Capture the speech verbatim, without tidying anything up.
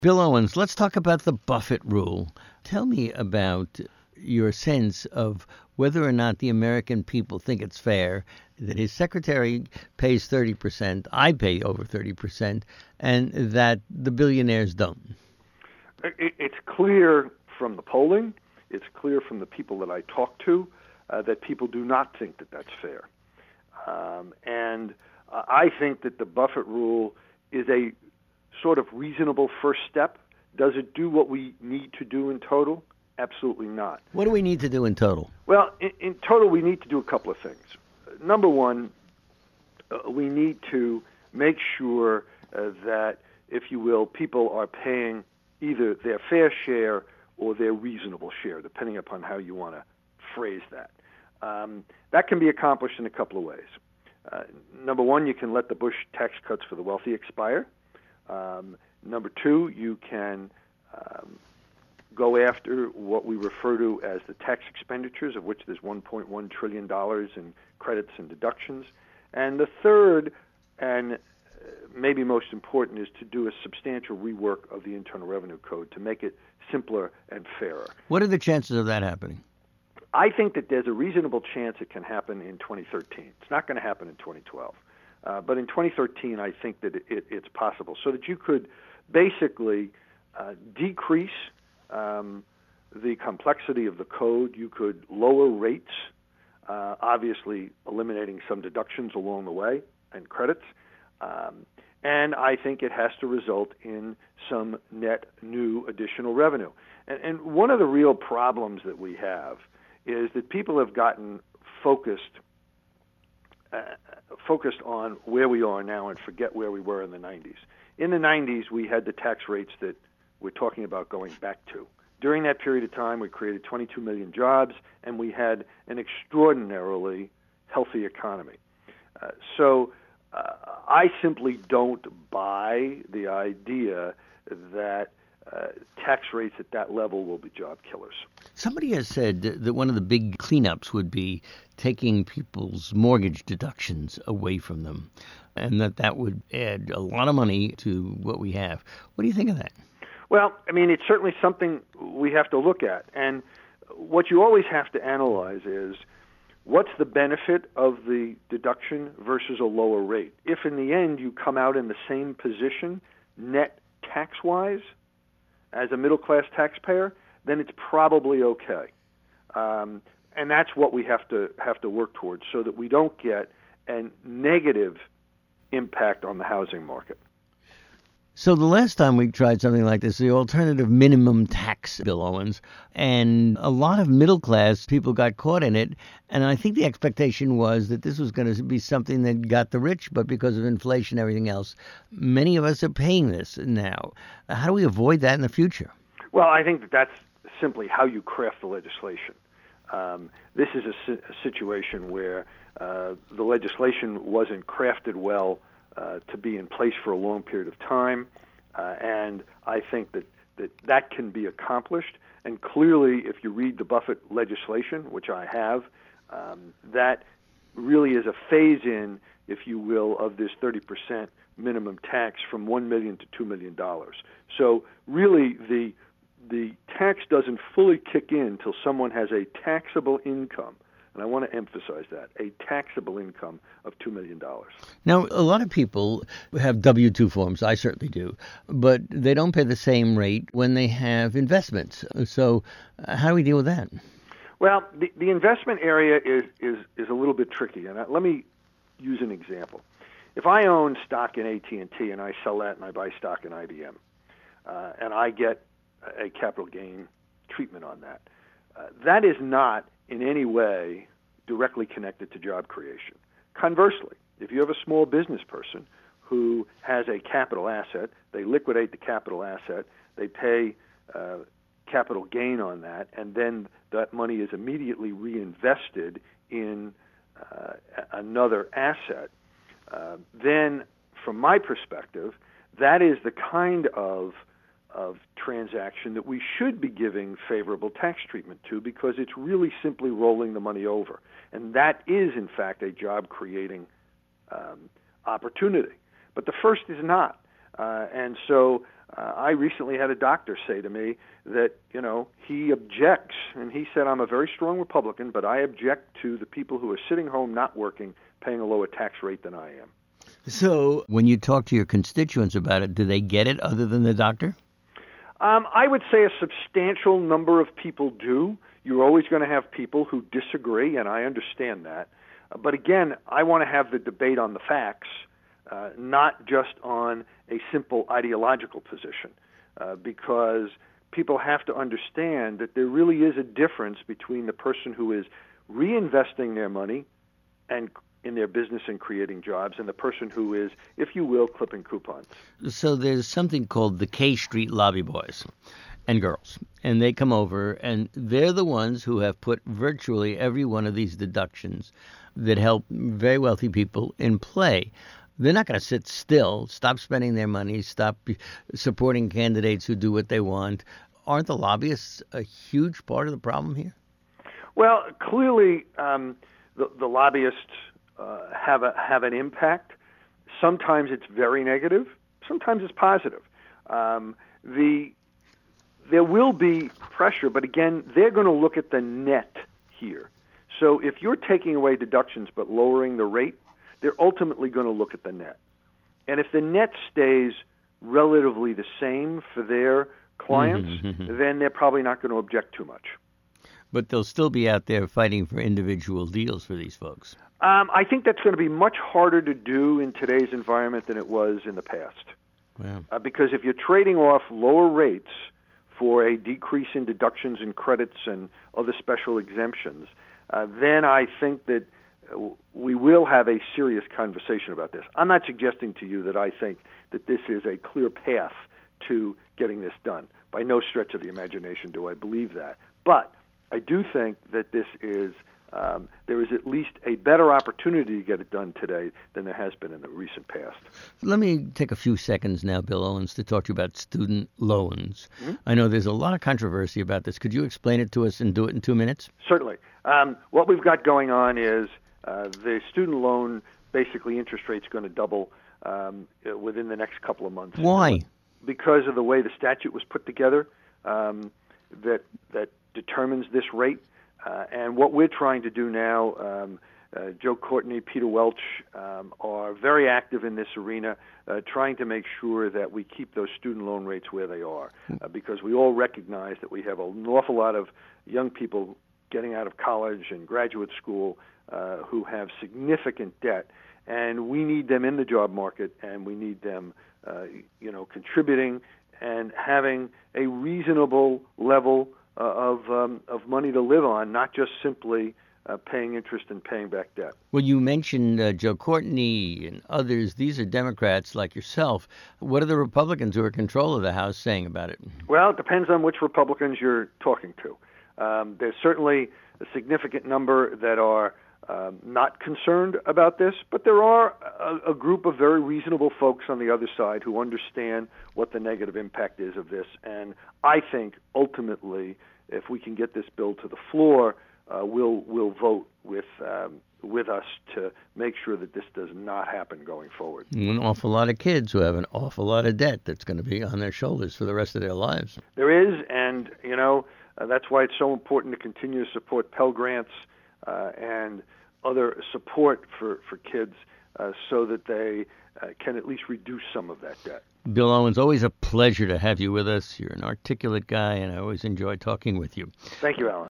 Bill Owens, let's talk about the Buffett rule. Tell me about your sense of whether or not the American people think it's fair that his secretary pays thirty percent, I pay over thirty percent, and that the billionaires don't. It's clear from the polling, it's clear from the people that I talk to, uh, that people do not think that that's fair. Um, and uh, I think that the Buffett rule is a sort of reasonable first step. Does it do what we need to do in total? Absolutely not. What do we need to do in total? Well, in, in total, we need to do a couple of things. Number one, uh, we need to make sure uh, that, if you will, people are paying either their fair share or their reasonable share, depending upon how you want to phrase that. Um, that can be accomplished in a couple of ways. Uh, number one, you can let the Bush tax cuts for the wealthy expire. Um, number two, you can um, go after what we refer to as the tax expenditures, of which there's one point one trillion dollars in credits and deductions. And the third, and maybe most important, is to do a substantial rework of the Internal Revenue Code to make it simpler and fairer. What are the chances of that happening? I think that there's a reasonable chance it can happen in twenty thirteen. It's not going to happen in twenty twelve. Uh, but in twenty thirteen, I think that it, it, it's possible, so that you could basically uh, decrease um, the complexity of the code. You could lower rates, uh, obviously eliminating some deductions along the way and credits. Um, and I think it has to result in some net new additional revenue. And, and one of the real problems that we have is that people have gotten focused uh, focused on where we are now and forget where we were in the nineties. In the nineties, we had the tax rates that we're talking about going back to. During that period of time, we created twenty-two million jobs, and we had an extraordinarily healthy economy. Uh, so uh, I simply don't buy the idea that uh, tax rates at that level will be job killers. Somebody has said that one of the big cleanups would be taking people's mortgage deductions away from them, and that that would add a lot of money to what we have. What do you think of that? Well, I mean, it's certainly something we have to look at. And what you always have to analyze is, what's the benefit of the deduction versus a lower rate? If in the end you come out in the same position net tax-wise as a middle-class taxpayer, then it's probably okay. Um, and that's what we have to have to work towards, so that we don't get a negative impact on the housing market. So the last time we tried something like this, the alternative minimum tax, Bill Owens, and a lot of middle-class people got caught in it, and I think the expectation was that this was going to be something that got the rich, but because of inflation and everything else, many of us are paying this now. How do we avoid that in the future? Well, I think that that's simply how you craft the legislation. Um, this is a, si- a situation where uh, the legislation wasn't crafted well Uh, to be in place for a long period of time, uh, and I think that, that that can be accomplished. And clearly, if you read the Buffett legislation, which I have, um, that really is a phase-in, if you will, of this thirty percent minimum tax from one million dollars to two million dollars. So really, the the tax doesn't fully kick in until someone has a taxable income. And I want to emphasize that, a taxable income of two million dollars. Now, a lot of people have W two forms. I certainly do. But they don't pay the same rate when they have investments. So uh, how do we deal with that? Well, the, the investment area is, is, is a little bit tricky. And I, let me use an example. If I own stock in A T and T and I sell that and I buy stock in I B M, uh, and I get a capital gain treatment on that, uh, that is not in any way directly connected to job creation. Conversely, if you have a small business person who has a capital asset, they liquidate the capital asset, they pay uh, capital gain on that, and then that money is immediately reinvested in uh, another asset, uh, then from my perspective, that is the kind of of transaction that we should be giving favorable tax treatment to, because it's really simply rolling the money over. And that is, in fact, a job-creating um, opportunity. But the first is not. Uh, and so Uh, I recently had a doctor say to me that, you know, he objects, and he said, I'm a very strong Republican, but I object to the people who are sitting home not working paying a lower tax rate than I am. So when you talk to your constituents about it, do they get it other than the doctor? Um, I would say a substantial number of people do. You're always going to have people who disagree, and I understand that. Uh, but again, I want to have the debate on the facts, uh, not just on a simple ideological position, uh, because people have to understand that there really is a difference between the person who is reinvesting their money and in their business and creating jobs, and the person who is, if you will, clipping coupons. So there's something called the K Street Lobby Boys and girls, and they come over, and they're the ones who have put virtually every one of these deductions that help very wealthy people in play. They're not going to sit still, stop spending their money, stop supporting candidates who do what they want. Aren't the lobbyists a huge part of the problem here? Well, clearly, um, the, the lobbyists uh, have a have an impact. Sometimes it's very negative. Sometimes it's positive. Um, the there will be pressure, but again, they're going to look at the net here. So if you're taking away deductions but lowering the rate, they're ultimately going to look at the net. And if the net stays relatively the same for their clients, mm-hmm. then they're probably not going to object too much. But they'll still be out there fighting for individual deals for these folks. Um, I think that's going to be much harder to do in today's environment than it was in the past. Wow. Uh, because if you're trading off lower rates for a decrease in deductions and credits and other special exemptions, uh, then I think that we will have a serious conversation about this. I'm not suggesting to you that I think that this is a clear path to getting this done. By no stretch of the imagination do I believe that. But I do think that this is um, there is at least a better opportunity to get it done today than there has been in the recent past. Let me take a few seconds now, Bill Owens, to talk to you about student loans. Mm-hmm. I know there's a lot of controversy about this. Could you explain it to us and do it in two minutes? Certainly. Um, what we've got going on is uh, the student loan, basically interest rate's going to double um, within the next couple of months. Why? Because of the way the statute was put together um, that that determines this rate. Uh, and what we're trying to do now, um, uh, Joe Courtney, Peter Welch um, are very active in this arena, uh, trying to make sure that we keep those student loan rates where they are, uh, because we all recognize that we have an awful lot of young people getting out of college and graduate school uh, who have significant debt, and we need them in the job market, and we need them, uh, you know, contributing and having a reasonable level uh, of um, of money to live on, not just simply uh, paying interest and paying back debt. Well, you mentioned uh, Joe Courtney and others. These are Democrats like yourself. What are the Republicans who are in control of the House saying about it? Well, it depends on which Republicans you're talking to. Um, there's certainly a significant number that are um, not concerned about this, but there are a, a group of very reasonable folks on the other side who understand what the negative impact is of this. And I think ultimately, if we can get this bill to the floor, uh, we'll we'll vote with um, with us to make sure that this does not happen going forward. An awful lot of kids who have an awful lot of debt that's going to be on their shoulders for the rest of their lives. There is, and you know. Uh, that's why it's so important to continue to support Pell Grants uh, and other support for, for kids uh, so that they uh, can at least reduce some of that debt. Bill Owens, always a pleasure to have you with us. You're an articulate guy, and I always enjoy talking with you. Thank you, Alan.